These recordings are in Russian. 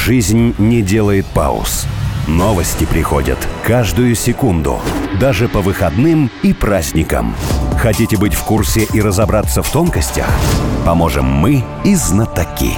Жизнь не делает пауз. Новости приходят каждую секунду, даже по выходным и праздникам. Хотите быть в курсе и разобраться в тонкостях? Поможем мы и знатоки.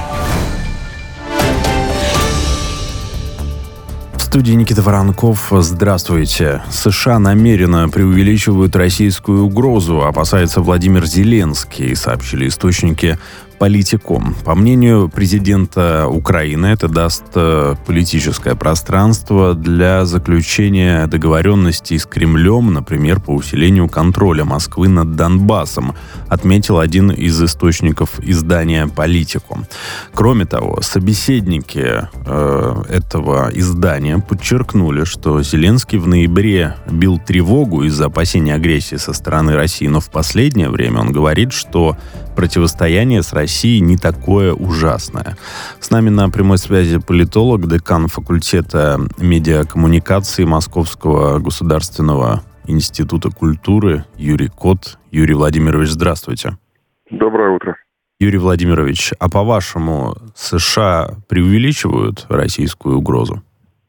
В студии Никита Воронков. Здравствуйте. США намеренно преувеличивают российскую угрозу, опасается Владимир Зеленский, сообщили источники Политиком. По мнению президента Украины, это даст политическое пространство для заключения договоренностей с Кремлем, например, по усилению контроля Москвы над Донбассом, отметил один из источников издания Политикум. Кроме того, собеседники этого издания подчеркнули, что Зеленский в ноябре бил тревогу из-за опасения агрессии со стороны России, но в последнее время он говорит, что противостояние с Россией не такое ужасное. С нами на прямой связи политолог, декан факультета медиакоммуникации Московского государственного института культуры Юрий Кот. Юрий Владимирович, здравствуйте. Доброе утро. Юрий Владимирович, а по-вашему, США преувеличивают российскую угрозу?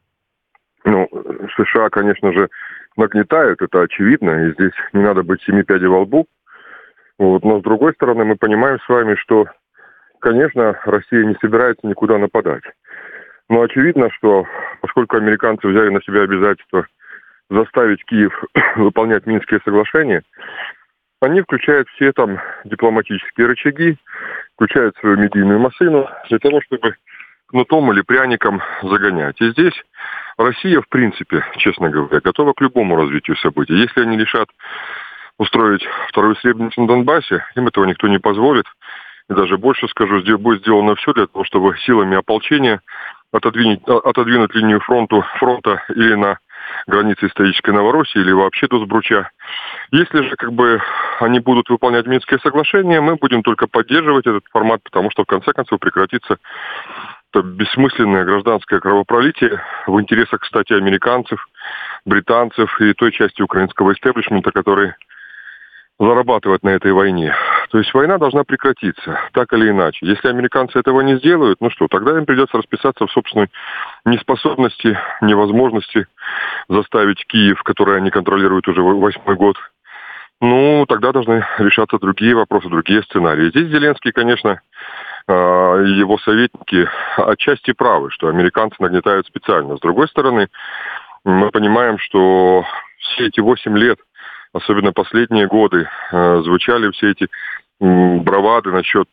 США, конечно же, нагнетают, это очевидно, и здесь не надо быть семи пядей во лбу. Но, с другой стороны, мы понимаем с вами, что, конечно, Россия не собирается никуда нападать. Но очевидно, что поскольку американцы взяли на себя обязательство заставить Киев выполнять Минские соглашения, они включают все там дипломатические рычаги, включают свою медийную машину для того, чтобы кнутом или пряником загонять. И здесь Россия, в принципе, честно говоря, готова к любому развитию событий. Если они решат устроить вторую Сребреницу на Донбассе, им этого никто не позволит. И даже больше скажу, будет сделано все для того, чтобы силами ополчения отодвинуть линию фронта или на границе исторической Новороссии, или вообще до Сбруча. Если же они будут выполнять Минские соглашения, мы будем только поддерживать этот формат, потому что в конце концов прекратится это бессмысленное гражданское кровопролитие в интересах, кстати, американцев, британцев и той части украинского истеблишмента, который зарабатывать на этой войне. То есть война должна прекратиться, так или иначе. Если американцы этого не сделают, тогда им придется расписаться в собственной неспособности, невозможности заставить Киев, который они контролируют уже 8-й год. Тогда должны решаться другие вопросы, другие сценарии. Здесь Зеленский, конечно, и его советники отчасти правы, что американцы нагнетают специально. С другой стороны, мы понимаем, что все эти 8 лет, особенно последние годы, звучали все эти бравады насчет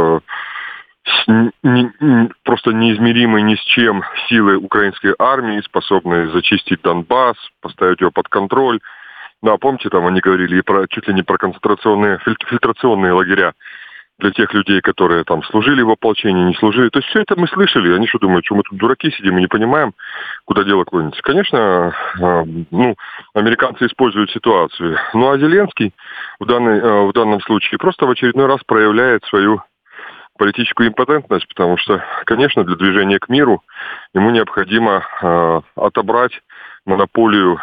просто неизмеримой ни с чем силы украинской армии, способной зачистить Донбасс, поставить его под контроль. Помните, там они говорили чуть ли не про концентрационные, фильтрационные лагеря для тех людей, которые там служили в ополчении, не служили. То есть все это мы слышали. Они что думают, что мы тут дураки сидим и не понимаем, куда дело клонится. Конечно, американцы используют ситуацию. А Зеленский в данном случае просто в очередной раз проявляет свою политическую импотентность, потому что, конечно, для движения к миру ему необходимо отобрать монополию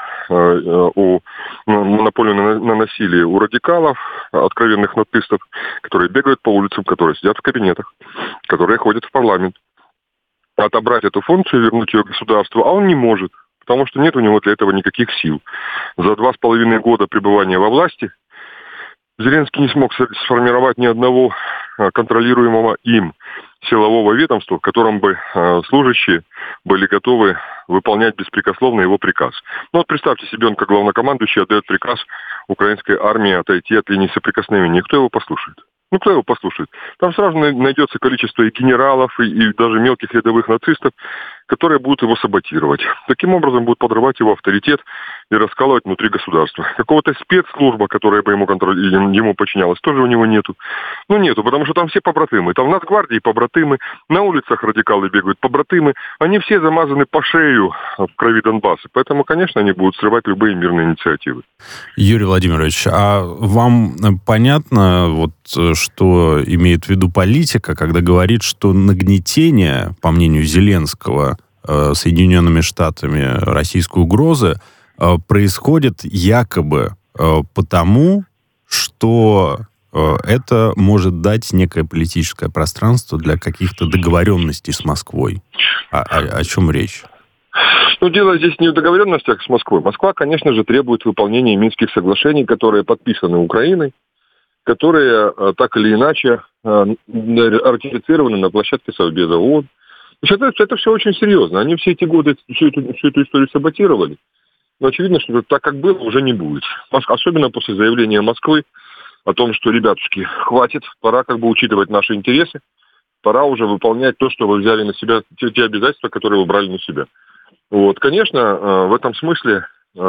на насилие у радикалов, откровенных нацистов, которые бегают по улицам, которые сидят в кабинетах, которые ходят в парламент. Отобрать эту функцию, вернуть ее государству, а он не может, потому что нет у него для этого никаких сил. За 2,5 года пребывания во власти Зеленский не смог сформировать ни одного контролируемого им силового ведомства, в котором бы служащие были готовы выполнять беспрекословно его приказ. Представьте себе, он как главнокомандующий отдает приказ украинской армии отойти от линии соприкосновения. Кто его послушает? Кто его послушает? Там сразу найдется количество и генералов, и даже мелких рядовых нацистов, которые будут его саботировать. Таким образом будут подрывать его авторитет и раскалывать внутри государства. Какого-то спецслужба, которая бы ему подчинялась, тоже у него нету. Нету, потому что там все побратимы. Там в Нацгвардии побратимы, на улицах радикалы бегают побратимы. Они все замазаны по шею в крови Донбасса. Поэтому, конечно, они будут срывать любые мирные инициативы. Юрий Владимирович, а вам понятно, что имеет в виду политика, когда говорит, что нагнетение, по мнению Зеленского, Соединенными Штатами российской угрозы происходит якобы потому, что это может дать некое политическое пространство для каких-то договоренностей с Москвой? О чем речь? Ну, дело здесь не в договоренностях с Москвой. Москва, конечно же, требует выполнения Минских соглашений, которые подписаны Украиной, которые так или иначе ратифицированы на площадке Совбеза ООН. То есть это все очень серьезно. Они все эти годы всю эту историю саботировали. Но очевидно, что так, как было, уже не будет. Особенно после заявления Москвы о том, что, ребятушки, хватит, пора учитывать наши интересы, пора уже выполнять то, что вы взяли на себя, те обязательства, которые вы брали на себя. Вот, конечно, в этом смысле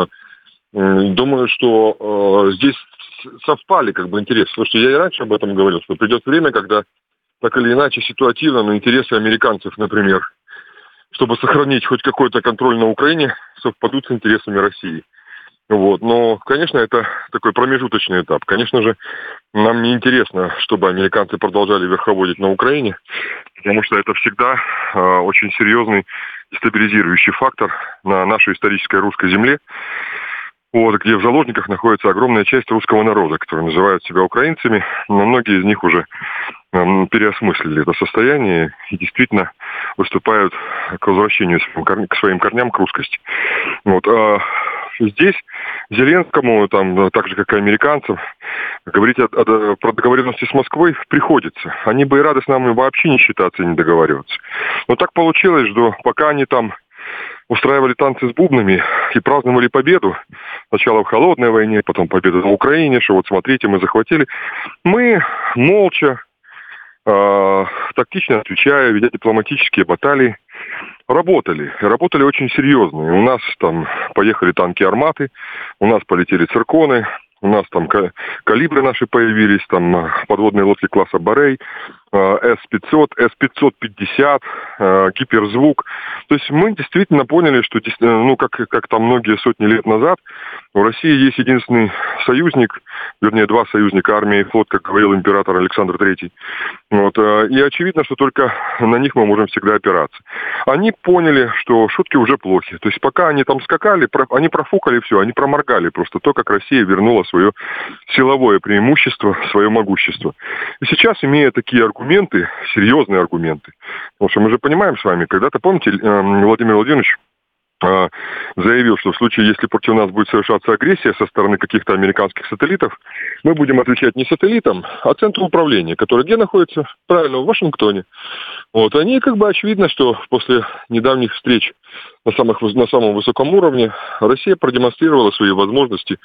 думаю, что здесь совпали интересы. Слушайте, я и раньше об этом говорил, что придет время, когда так или иначе ситуативно, но интересы американцев, например, чтобы сохранить хоть какой-то контроль на Украине, совпадут с интересами России. Вот. Но, конечно, это такой промежуточный этап. Конечно же, нам не интересно, чтобы американцы продолжали верховодить на Украине, потому что это всегда очень серьезный дестабилизирующий фактор на нашей исторической русской земле, вот, где в заложниках находится огромная часть русского народа, которые называют себя украинцами, но многие из них уже переосмыслили это состояние и действительно выступают к возвращению к своим корням, к русскости. Вот. Здесь Зеленскому, так же, как и американцам, говорить про договоренности с Москвой приходится. Они бы и рады с нами вообще не считаться и не договариваться. Но так получилось, что пока они там устраивали танцы с бубнами и праздновали победу, сначала в холодной войне, потом победу на Украине, что вот смотрите, мы захватили, мы молча, тактично отвечая, ведя дипломатические баталии, работали очень серьезно. И у нас там поехали танки «Арматы», у нас полетели «Цирконы», у нас там калибры наши появились, там подводные лодки класса «Борей», С-500, С-550, гиперзвук. То есть мы действительно поняли, что, как там многие сотни лет назад, у России есть единственный союзник, вернее, два союзника, армия и флот, как говорил император Александр III. Вот, и очевидно, что только на них мы можем всегда опираться. Они поняли, что шутки уже плохи. То есть пока они там скакали, они профукали все, они проморгали просто то, как Россия вернула свое силовое преимущество, свое могущество. И сейчас, имея такие аргументы, серьезные аргументы, потому что мы же понимаем с вами, когда-то, помните, Владимир Владимирович заявил, что в случае, если против нас будет совершаться агрессия со стороны каких-то американских сателлитов, мы будем отвечать не сателлитам, а центру управления, который где находится? Правильно, в Вашингтоне. Вот, они очевидно, что после недавних встреч на самом высоком уровне Россия продемонстрировала свои возможности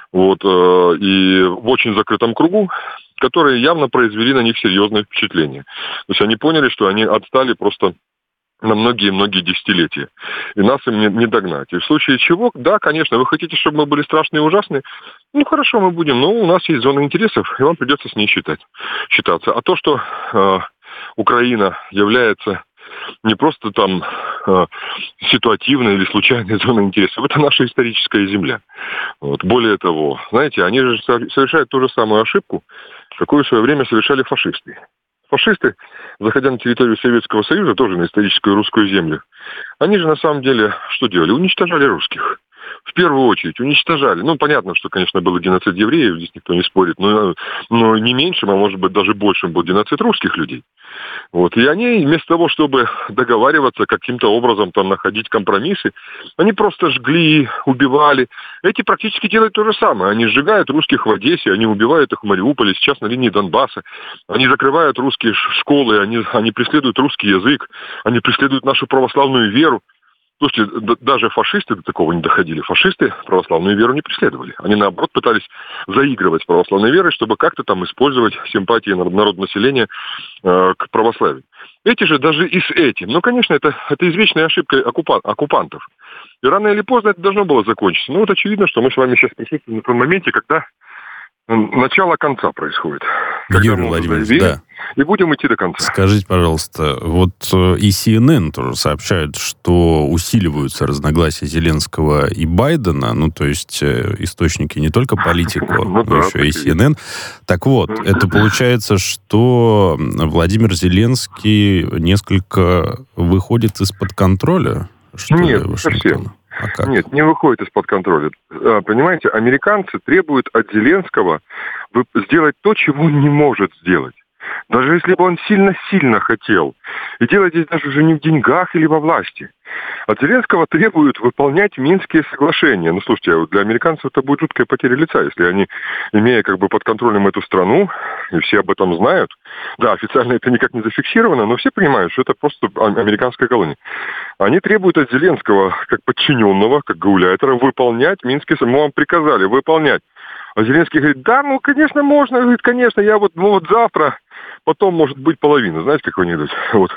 и в очень закрытом кругу, которые явно произвели на них серьезное впечатление. То есть они поняли, что они отстали просто на многие-многие десятилетия. И нас им не догнать. И в случае чего, да, конечно, вы хотите, чтобы мы были страшные и ужасные? Ну, хорошо, мы будем, но у нас есть зона интересов, и вам придется с ней считаться. А то, что Украина является не просто ситуативной или случайной зоной интересов, это наша историческая земля. Вот. Более того, знаете, они же совершают ту же самую ошибку, какую в свое время совершали фашисты. Фашисты, заходя на территорию Советского Союза, тоже на историческую русскую землю, они же на самом деле что делали? Уничтожали русских. В первую очередь уничтожали. Ну, понятно, что, конечно, был геноцид евреев, здесь никто не спорит, но не меньшим, а может быть даже большим был геноцид русских людей. Вот. И они вместо того, чтобы договариваться, каким-то образом находить компромиссы, они просто жгли, убивали. Эти практически делают то же самое. Они сжигают русских в Одессе, они убивают их в Мариуполе, сейчас на линии Донбасса. Они закрывают русские школы, они преследуют русский язык, они преследуют нашу православную веру. Слушайте, даже фашисты до такого не доходили. Фашисты православную веру не преследовали. Они, наоборот, пытались заигрывать с православной верой, чтобы как-то использовать симпатии народного населения к православию. Эти же даже и с этим. Ну, конечно, это извечная ошибка оккупантов. И рано или поздно это должно было закончиться. Ну, вот очевидно, что мы с вами сейчас присутствуем на том моменте, когда начало конца происходит. Юрий Владимирович, да. И будем идти до конца. Скажите, пожалуйста, вот и CNN тоже сообщают, что усиливаются разногласия Зеленского и Байдена, ну, то есть источники не только политику, но еще и CNN. Так вот, это получается, что Владимир Зеленский несколько выходит из-под контроля? Нет, совсем. А как? Нет, не выходит из-под контроля. Понимаете, американцы требуют от Зеленского сделать то, чего он не может сделать. даже если бы он сильно-сильно хотел. И дело здесь даже уже не в деньгах или во власти. От Зеленского требуют выполнять Минские соглашения. Ну, слушайте, для американцев это будет жуткая потеря лица, если они, имея как бы под контролем эту страну, и все об этом знают. Да, официально это никак не зафиксировано, но все понимают, что это просто американская колония. Они требуют от Зеленского, как подчиненного, как гауляйтера, выполнять Минские соглашения. Мы вам приказали выполнять. А Зеленский говорит, да, ну, конечно, можно. Говорит, конечно, я вот завтра, потом, может быть, половина. Знаете, как они идут? Вот.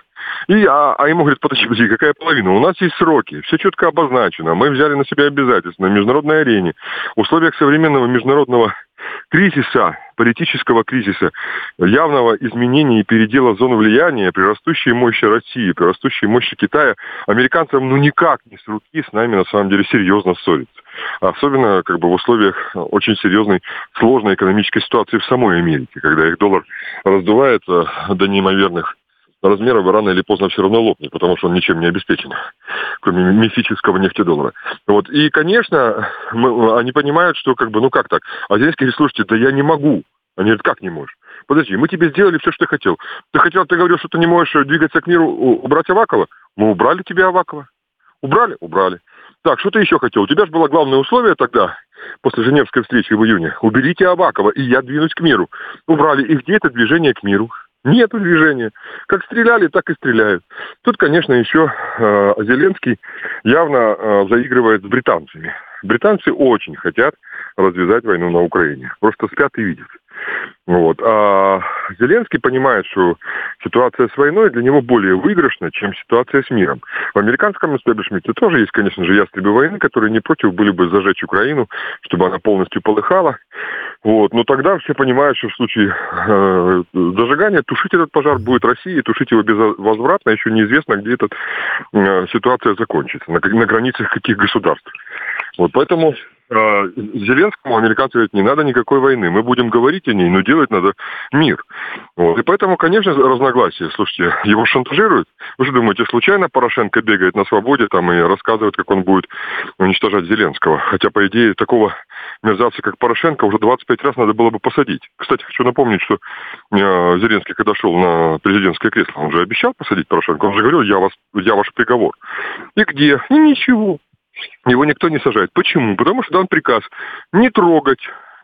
А ему говорят, подожди, какая половина? У нас есть сроки, все четко обозначено. Мы взяли на себя обязательства на международной арене. В условиях современного международного кризиса, политического кризиса, явного изменения и передела зон влияния, при растущей мощи России, при растущей мощи Китая, американцам никак не с руки с нами на самом деле серьезно ссориться. Особенно как бы в условиях очень серьезной, сложной экономической ситуации в самой Америке, когда их доллар раздувается до неимоверных размеров, рано или поздно все равно лопнет, потому что он ничем не обеспечен, кроме мифического нефтедоллара. Вот. И, конечно, они понимают, что как бы, ну как так? А Зеленский говорит, слушайте, да я не могу. Они говорят, как не можешь? Подожди, мы тебе сделали все, что ты хотел. Ты говорил, что ты не можешь двигаться к миру, убрать Авакова? Мы убрали тебе Авакова. Убрали? Убрали. Так, что ты еще хотел? У тебя же было главное условие тогда, после Женевской встречи в июне. Уберите Авакова, и я двинусь к миру. Убрали. И где это движение к миру? Нету движения. Как стреляли, так и стреляют. Тут, конечно, еще Зеленский явно заигрывает с британцами. Британцы очень хотят развязать войну на Украине. Просто спят и видят. Вот. А Зеленский понимает, что ситуация с войной для него более выигрышна, чем ситуация с миром. В американском истеблишменте тоже есть, конечно же, ястребы войны, которые не против были бы зажечь Украину, чтобы она полностью полыхала. Вот. Но тогда все понимают, что в случае зажигания тушить этот пожар будет Россия, и тушить его безвозвратно. Еще неизвестно, где эта ситуация закончится, на границах каких государств. Вот. Поэтому Зеленскому американцы говорят, не надо никакой войны. Мы будем говорить о ней, но делать надо мир. Вот. И поэтому, конечно, разногласия. Слушайте, его шантажируют. Вы же думаете, случайно Порошенко бегает на свободе там и рассказывает, как он будет уничтожать Зеленского? Хотя, по идее, такого мерзавца, как Порошенко, уже 25 раз надо было бы посадить. Кстати, хочу напомнить, что Зеленский, когда шел на президентское кресло, он же обещал посадить Порошенко. Он же говорил, я ваш приговор. И где? И ничего. Его никто не сажает. Почему? Потому что дан приказ не трогать.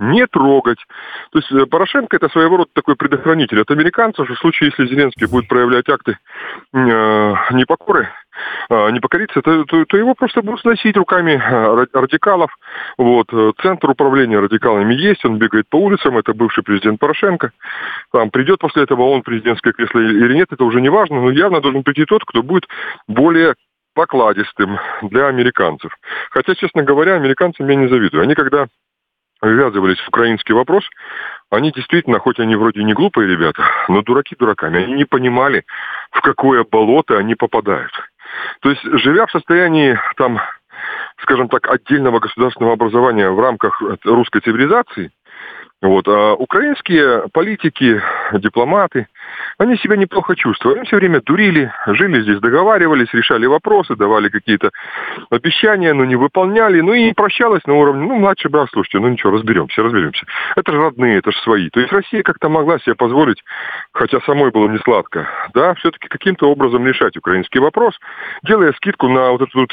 То есть Порошенко это своего рода такой предохранитель от американцев, что в случае, если Зеленский будет проявлять акты непокоры, не покориться, то его просто будут сносить руками радикалов. Вот. Центр управления радикалами есть, он бегает по улицам, это бывший президент Порошенко. Там придет после этого он в президентское кресло или нет, это уже не важно, но явно должен прийти тот, кто будет более покладистым для американцев. Хотя, честно говоря, американцам я не завидую. Они когда ввязывались в украинский вопрос, они действительно, хоть они вроде не глупые ребята, но дураки дураками. Они не понимали, в какое болото они попадают. То есть, живя в состоянии, там, скажем так, отдельного государственного образования в рамках русской цивилизации, вот, а украинские политики, дипломаты, они себя неплохо чувствовали. Они все время дурили, жили здесь, договаривались, решали вопросы, давали какие-то обещания, но не выполняли. Ну и прощалась на уровне, младший брат, слушайте, ничего, разберемся. Это же родные, это же свои. То есть Россия как-то могла себе позволить, хотя самой было не сладко, да, все-таки каким-то образом решать украинский вопрос, делая скидку на вот эту вот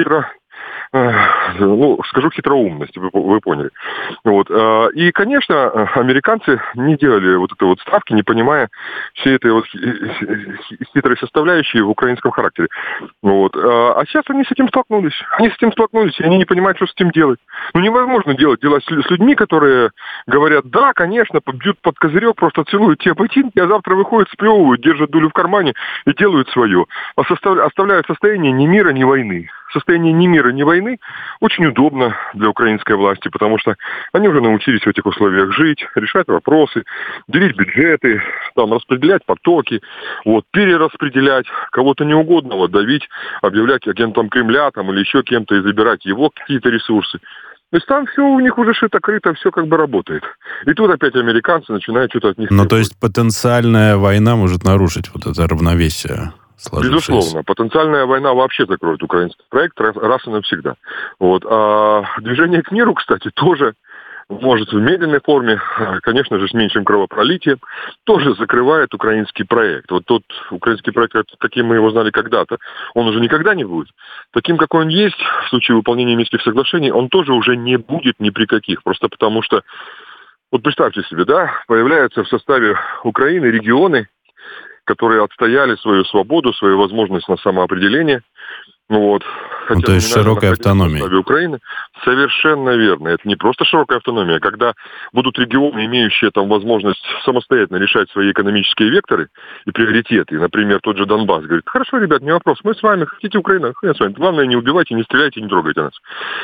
скажу хитроумность, вы поняли. Вот. И, конечно, американцы не делали вот этой вот ставки, не понимая всей этой вот хитрой составляющей в украинском характере. Вот. А сейчас они с этим столкнулись. И они не понимают, что с этим делать. Невозможно делать дела с людьми, которые говорят, да, конечно, бьют под козырек, просто целуют те ботинки, а завтра выходят, сплевывают, держат дулю в кармане и делают свое. Оставляют состояние ни мира, ни войны. Состояние ни мира, ни войны очень удобно для украинской власти, потому что они уже научились в этих условиях жить, решать вопросы, делить бюджеты, там, распределять потоки, вот, перераспределять кого-то неугодного, давить, объявлять агентом Кремля там, или еще кем-то и забирать его какие-то ресурсы. То есть там все у них уже шито-крыто, все как бы работает. И тут опять американцы начинают что-то от них требовать. То есть потенциальная война может нарушить вот это равновесие? Безусловно. Потенциальная война вообще закроет украинский проект раз и навсегда. Вот. А движение к миру, кстати, тоже может, в медленной форме, конечно же, с меньшим кровопролитием, тоже закрывает украинский проект. Вот тот украинский проект, каким мы его знали когда-то, он уже никогда не будет. Таким, какой он есть, в случае выполнения Минских соглашений, он тоже уже не будет ни при каких. Просто потому что, вот представьте себе, да, появляются в составе Украины регионы, которые отстояли свою свободу, свою возможность на самоопределение. Вот. Хотя то есть широкая автономия. В Украины. Совершенно верно. Это не просто широкая автономия. Когда будут регионы, имеющие там возможность самостоятельно решать свои экономические векторы и приоритеты, например, тот же Донбасс говорит: хорошо, ребят, не вопрос, мы с вами, хотите Украина, хрен с вами. Главное, не убивайте, не стреляйте, не трогайте нас.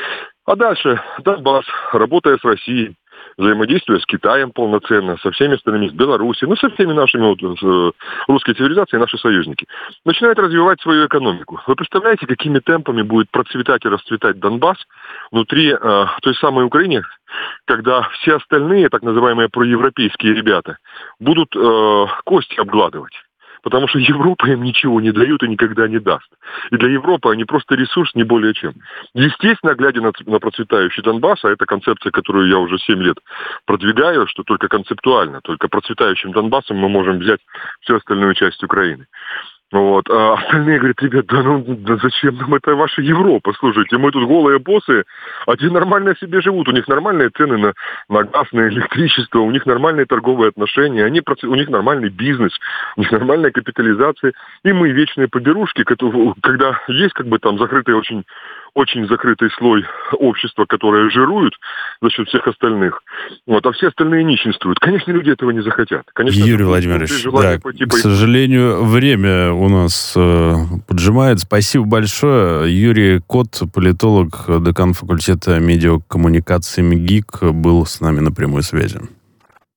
А дальше Донбасс, работая с Россией, взаимодействуя с Китаем полноценно, со всеми остальными, с Белоруссией, со всеми нашими русской цивилизацией, наши союзники, начинает развивать свою экономику. Вы представляете, какими темпами будет процветать и расцветать Донбасс внутри той самой Украины, когда все остальные, так называемые проевропейские ребята, будут кости обгладывать. Потому что Европа им ничего не дает и никогда не даст. И для Европы они просто ресурс, не более чем. Естественно, глядя на процветающий Донбасс, а это концепция, которую я уже 7 лет продвигаю, что только концептуально, только процветающим Донбассом мы можем взять всю остальную часть Украины. Вот. А остальные говорят: ребят, да зачем нам это ваша Европа? Слушайте, мы тут голые боссы, а те нормально себе живут, у них нормальные цены на газ, на электричество, у них нормальные торговые отношения, у них нормальный бизнес, у них нормальная капитализация, и мы вечные поберушки, когда есть как бы там закрытый очень закрытый слой общества, которое жирует за счет всех остальных, вот, а все остальные нищенствуют. Конечно, люди этого не захотят. Конечно, Юрий Владимирович, да, к сожалению, время у нас поджимает. Спасибо большое. Юрий Кот, политолог, декан факультета медиакоммуникации МГИК, был с нами на прямой связи.